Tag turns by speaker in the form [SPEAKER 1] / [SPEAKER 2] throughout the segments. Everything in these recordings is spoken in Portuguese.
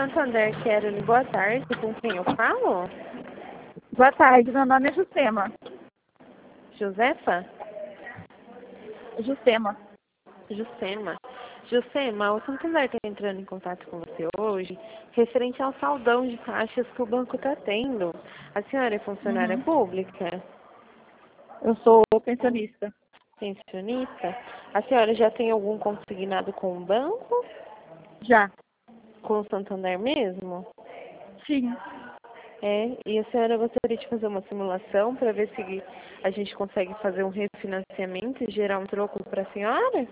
[SPEAKER 1] Santander, Quero. Boa tarde, com quem eu falo?
[SPEAKER 2] Boa tarde, meu nome é Juscema.
[SPEAKER 1] Josefa?
[SPEAKER 2] Juscema.
[SPEAKER 1] Juscema. Juscema, o Santander está entrando em contato com você hoje, referente ao saldão de taxas que o banco está tendo. A senhora é funcionária pública?
[SPEAKER 2] Eu sou pensionista.
[SPEAKER 1] Pensionista? A senhora já tem algum consignado com o banco?
[SPEAKER 2] Já.
[SPEAKER 1] Com o Santander mesmo?
[SPEAKER 2] Sim.
[SPEAKER 1] É, e a senhora gostaria de fazer uma simulação para ver se a gente consegue fazer um refinanciamento e gerar um troco para a senhora?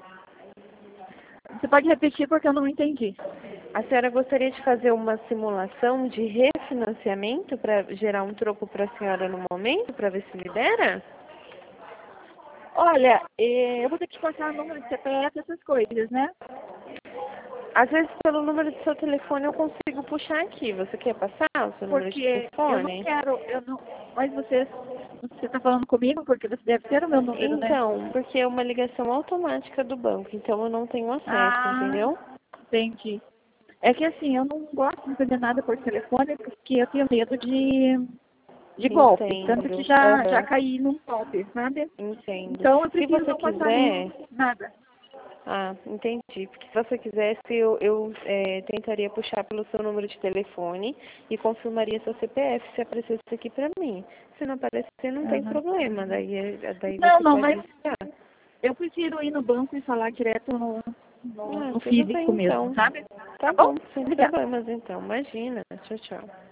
[SPEAKER 2] Você pode repetir porque eu não entendi.
[SPEAKER 1] A senhora gostaria de fazer uma simulação de refinanciamento para gerar um troco para a senhora no momento, para ver se libera?
[SPEAKER 2] Olha, eu vou ter que passar o número de CPF, essas coisas, né?
[SPEAKER 1] Às vezes, pelo número do seu telefone, eu consigo puxar aqui. Você quer passar o seu número de
[SPEAKER 2] Porque eu não
[SPEAKER 1] telefone?
[SPEAKER 2] quero, mas você está falando comigo porque você deve ter o meu número, né?
[SPEAKER 1] Então, porque é uma ligação automática do banco, então eu não tenho acesso, entendeu?
[SPEAKER 2] Entendi. É que assim, eu não gosto de fazer nada por telefone porque eu tenho medo de golpe. Tanto que
[SPEAKER 1] Entendo.
[SPEAKER 2] já caí num golpe, sabe?
[SPEAKER 1] Entendo.
[SPEAKER 2] Então eu
[SPEAKER 1] Se
[SPEAKER 2] prefiro
[SPEAKER 1] você
[SPEAKER 2] não passar
[SPEAKER 1] quiser,
[SPEAKER 2] nada.
[SPEAKER 1] entendi. Porque se você quisesse, eu tentaria puxar pelo seu número de telefone e confirmaria seu CPF se aparecesse aqui pra mim. Se não aparecer, não tem
[SPEAKER 2] Aham.
[SPEAKER 1] problema. Daí
[SPEAKER 2] Não,
[SPEAKER 1] você
[SPEAKER 2] não,
[SPEAKER 1] pode
[SPEAKER 2] mas
[SPEAKER 1] iniciar.
[SPEAKER 2] eu prefiro ir no banco e falar direto no
[SPEAKER 1] Tudo
[SPEAKER 2] físico
[SPEAKER 1] bem
[SPEAKER 2] mesmo,
[SPEAKER 1] então.
[SPEAKER 2] sabe?
[SPEAKER 1] Tá
[SPEAKER 2] Tá bom?
[SPEAKER 1] bom, sem
[SPEAKER 2] Obrigada.
[SPEAKER 1] problemas então. Imagina. Tchau, tchau.